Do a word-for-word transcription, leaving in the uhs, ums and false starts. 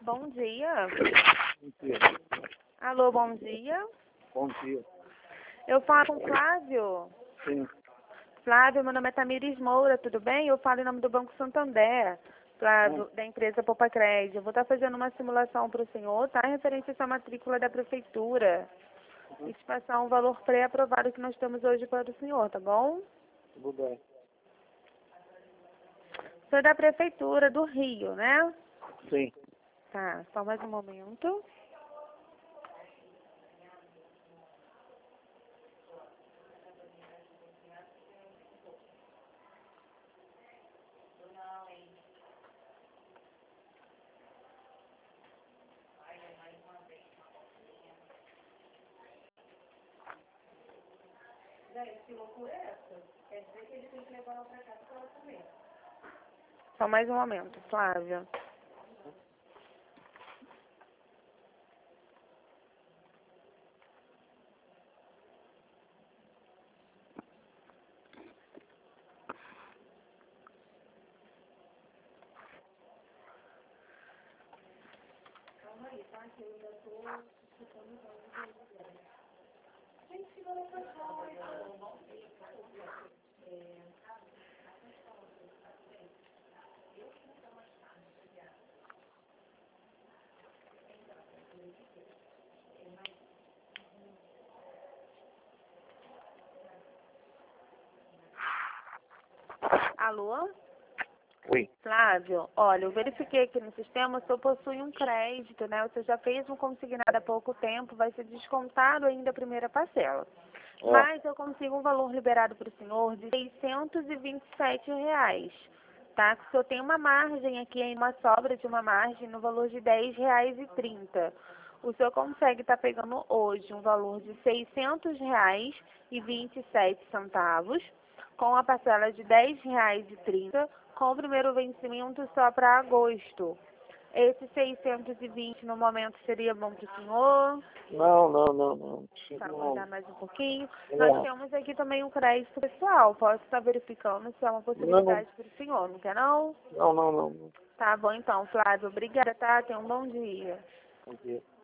Bom dia. Bom dia. Alô, bom dia. Bom dia. Eu falo com o Flávio. Sim. Flávio, meu nome é Tamires Moura, tudo bem? Eu falo em nome do Banco Santander, Flávio, da empresa Poupa Crédito. Eu vou estar fazendo uma simulação para o senhor, tá? Referente a essa matrícula da prefeitura. E te passar um valor pré-aprovado que nós temos hoje para o senhor, tá bom? Tudo bem. Sou da prefeitura do Rio, né? Sim. Tá, só mais um momento. Que loucura é essa? Quer dizer que ele tem que levar ela pra casa pra ela comer. Só mais um momento, Flávia. Calma aí, tá? Que eu ainda tô escutando o barulho dele. Gente, segura essa coisa. Alô? Oi. Flávio, olha, eu verifiquei aqui no sistema, o senhor possui um crédito, né? Você já fez um consignado há pouco tempo, vai ser descontado ainda a primeira parcela. É. Mas eu consigo um valor liberado para o senhor de seiscentos e vinte e sete reais, tá? Que o senhor tem uma margem aqui, uma sobra de uma margem no valor de dez reais e trinta. O senhor consegue estar pegando hoje um valor de seiscentos reais e vinte e sete centavos, com a parcela de dez reais e trinta, com o primeiro vencimento só para agosto. Esse seiscentos e vinte no momento seria bom para o senhor? Não, não, não, não. Tá, Não. aguardar mais um pouquinho. É. Nós temos aqui também um crédito pessoal. Posso estar verificando se é uma possibilidade para o senhor, não quer não? Não, não, não. não. Tá bom então, Flávio. Obrigada, tá? Tenha um bom dia. Bom dia.